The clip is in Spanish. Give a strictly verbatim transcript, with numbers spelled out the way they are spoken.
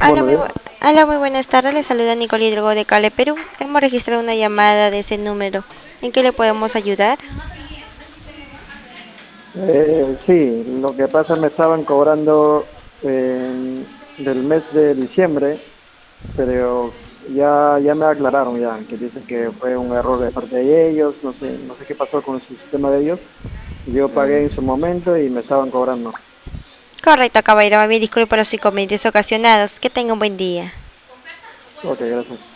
Hola, Buenos muy, bu- días. hola, muy buenas tardes. Le saluda Nicole Hidrogo de Cale, Perú. Hemos registrado una llamada de ese número. ¿En qué le podemos ayudar? Eh, sí, lo que pasa me estaban cobrando eh, del mes de diciembre, pero ya, ya me aclararon ya, que dicen que fue un error de parte de ellos, no sé, no sé qué pasó con su sistema de ellos. Yo pagué en su Mm, momento y me estaban cobrando. correcto, caballero. Me disculpo por los inconvenientes ocasionados. Que tenga un buen día. Ok, gracias.